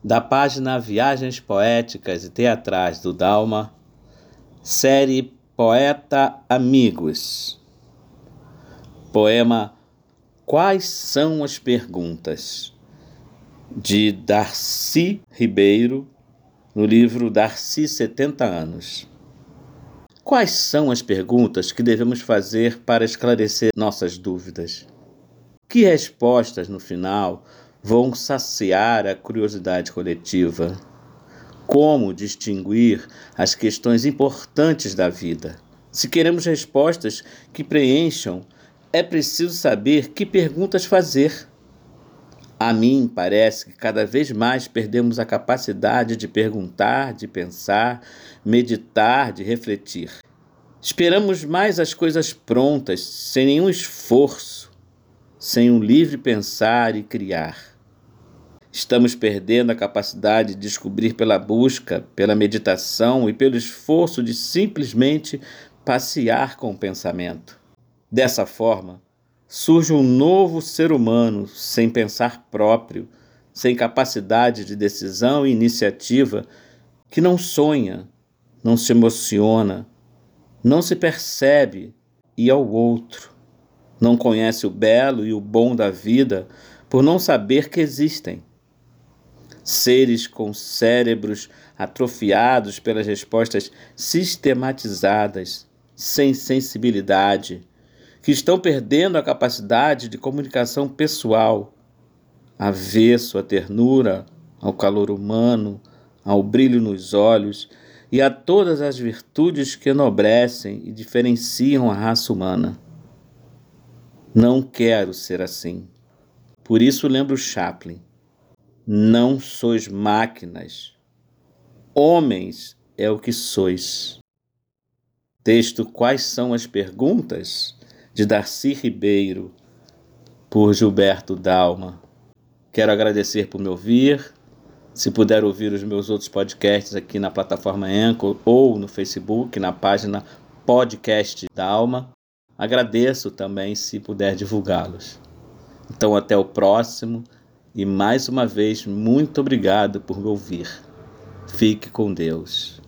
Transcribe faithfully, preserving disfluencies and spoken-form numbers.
da página Viagens Poéticas e Teatrais do Dalma, série Poeta Amigos. Poema Quais são as perguntas? De Darcy Ribeiro, no livro Darcy setenta anos. Quais são as perguntas que devemos fazer para esclarecer nossas dúvidas? Que respostas, no final, vão saciar a curiosidade coletiva? Como distinguir as questões importantes da vida? Se queremos respostas que preencham, é preciso saber que perguntas fazer. A mim parece que cada vez mais perdemos a capacidade de perguntar, de pensar, meditar, de refletir. Esperamos mais as coisas prontas, sem nenhum esforço, sem um livre pensar e criar. Estamos perdendo a capacidade de descobrir pela busca, pela meditação e pelo esforço de simplesmente passear com o pensamento. Dessa forma, surge um novo ser humano sem pensar próprio, sem capacidade de decisão e iniciativa, que não sonha, não se emociona, não se percebe e ao outro. Não conhece o belo e o bom da vida por não saber que existem. Seres com cérebros atrofiados pelas respostas sistematizadas, sem sensibilidade, que estão perdendo a capacidade de comunicação pessoal, avesso à ternura, ao calor humano, ao brilho nos olhos e a todas as virtudes que enobrecem e diferenciam a raça humana. Não quero ser assim. Por isso lembro Chaplin. Não sois máquinas. Homens é o que sois. Texto Quais são as perguntas? De Darcy Ribeiro, por Gilberto Dalma. Quero agradecer por me ouvir. Se puder ouvir os meus outros podcasts aqui na plataforma Anchor ou no Facebook, na página Podcast Dalma. Agradeço também se puder divulgá-los. Então até o próximo e mais uma vez muito obrigado por me ouvir. Fique com Deus.